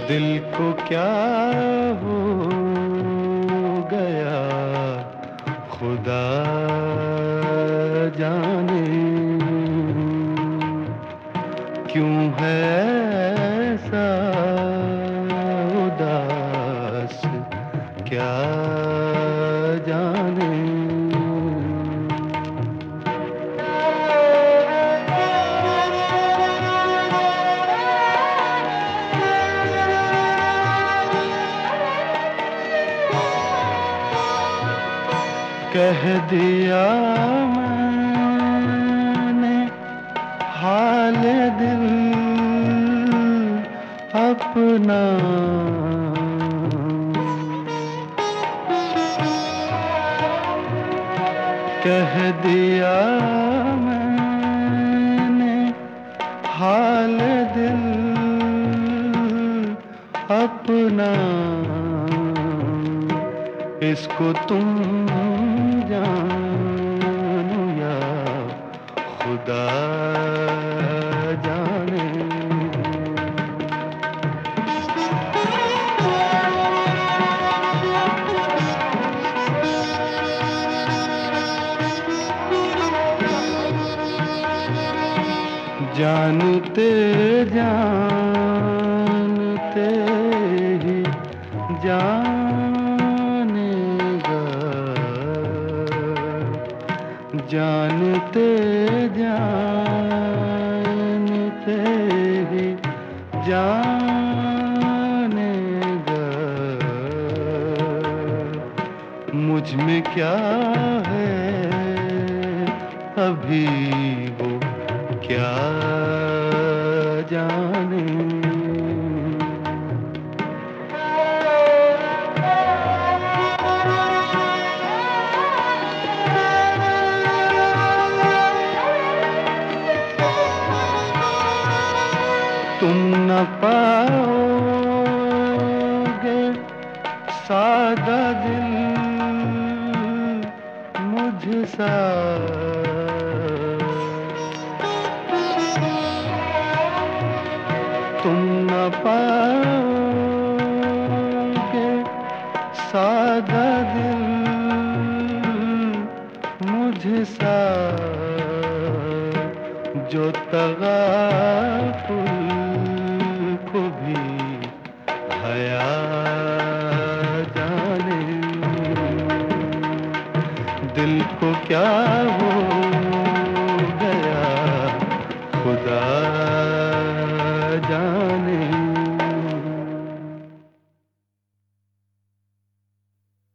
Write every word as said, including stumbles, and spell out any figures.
दिल को क्या हो गया खुदा जाने, क्यों है ऐसा उदास क्या जाने। कह दिया मैंने हाल दिल अपना, कह दिया मैंने हाल दिल अपना, इसको तुम जानो या खुदा जाने। जानते जानते ही जानेगा, जानते जानते ही जानेगा, मुझ में क्या है अभी वो क्या जाने। तुम न पाओगे सादा दिल मुझसा, तुम न पाओगे सादा दिल मुझसा, जो तगाफुल को भी हया जाने। दिल को क्या हो गया खुदा